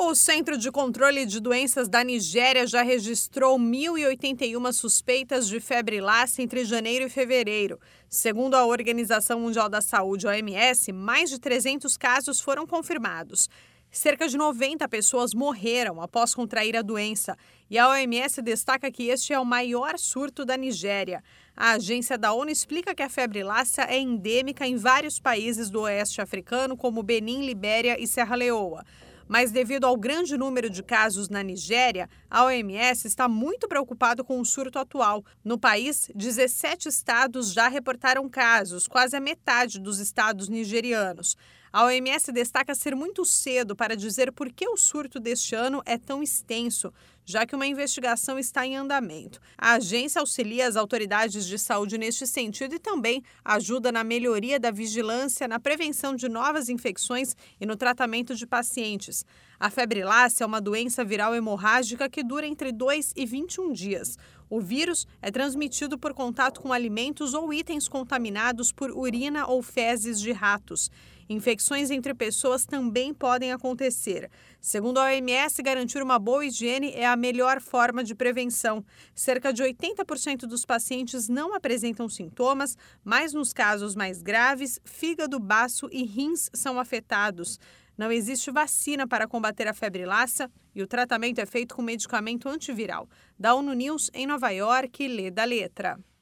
O Centro de Controle de Doenças da Nigéria já registrou 1.081 suspeitas de febre Lassa entre janeiro e fevereiro. Segundo a Organização Mundial da Saúde, OMS, mais de 300 casos foram confirmados. Cerca de 90 pessoas morreram após contrair a doença e a OMS destaca que este é o maior surto da Nigéria. A agência da ONU explica que a febre Lassa é endêmica em vários países do oeste africano, como Benin, Libéria e Serra Leoa. Mas devido ao grande número de casos na Nigéria, a OMS está muito preocupada com o surto atual. No país, 17 estados já reportaram casos, quase a metade dos estados nigerianos. A OMS destaca ser muito cedo para dizer por que o surto deste ano é tão extenso, já que uma investigação está em andamento. A agência auxilia as autoridades de saúde neste sentido e também ajuda na melhoria da vigilância, na prevenção de novas infecções e no tratamento de pacientes. A febre Lassa é uma doença viral hemorrágica que dura entre 2 e 21 dias. O vírus é transmitido por contato com alimentos ou itens contaminados por urina ou fezes de ratos. Infecções entre pessoas também podem acontecer. Segundo a OMS, garantir uma boa higiene é a melhor forma de prevenção. Cerca de 80% dos pacientes não apresentam sintomas, mas nos casos mais graves, fígado, baço e rins são afetados. Não existe vacina para combater a febre Lassa e o tratamento é feito com medicamento antiviral. Da ONU News, em Nova York, Lê da Letra.